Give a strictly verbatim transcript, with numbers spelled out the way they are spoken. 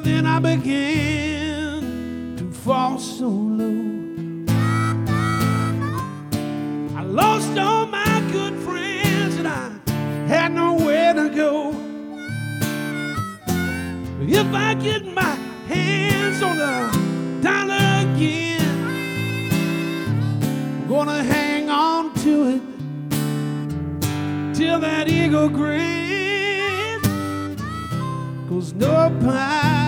then I began to fall so low. I lost all my good friends and I had nowhere to go. If I get my hands on the dollar again, I'm gonna hang on to it till that eagle grins, 'cause no pie